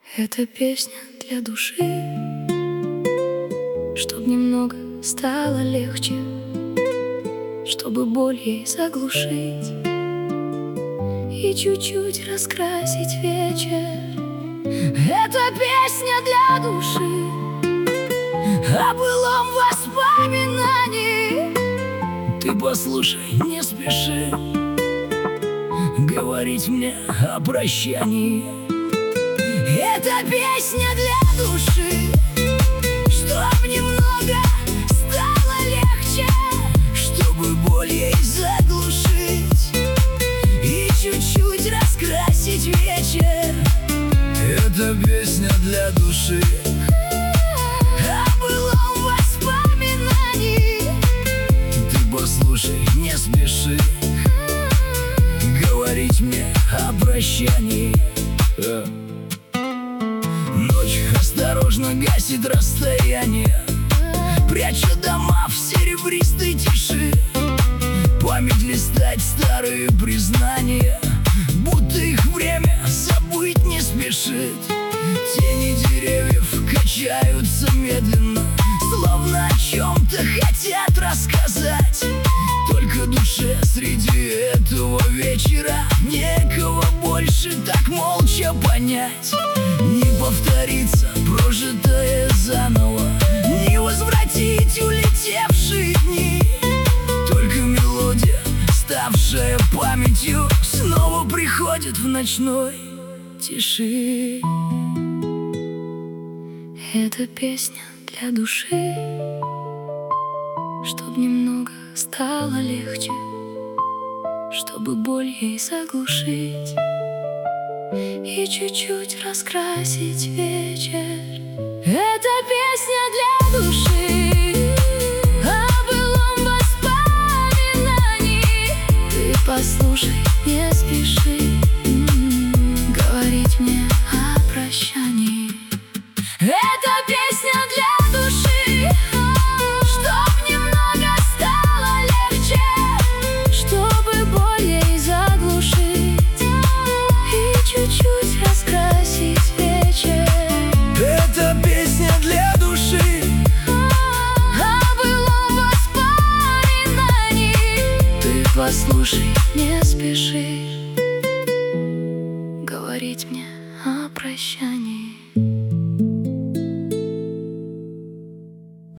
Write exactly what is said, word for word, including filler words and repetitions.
Это песня для души, чтоб немного стало легче, чтобы боль ей заглушить и чуть-чуть раскрасить вечер. Это песня для души о былом воспоминании. Ты послушай, не спеши говорить мне о прощании. Это песня для души, чтоб немного стало легче, чтобы боль ей заглушить и чуть-чуть раскрасить вечер. Это песня для души о былом воспоминании. Ты послушай, не спеши говорить мне о прощании. Ночь осторожно гасит расстояние, пряча дома в серебристой тиши. Память листать старые признания, будто их время забыть не спешит. Тени деревьев качаются медленно, словно о чем-то хотят рассказать. Только душе среди этого вечера некого больше так молча понять. Не повторится прожитое заново, не возвратить улетевшие дни. Только мелодия, ставшая памятью, снова приходит в ночной тиши. Это песня для души, чтоб немного стало легче, чтобы боль ей заглушить и чуть-чуть раскрасить вечер. Это песня для души о былом воспоминании. Ты послушай, не спеши говорить мне о прощании. Это песня для души, чтоб немного стало легче, чтобы боль ей заглушить и чуть-чуть раскрасить вечер. Это песня для души о былом воспоминании. Ты послушай, не спеши говорить мне о прощании.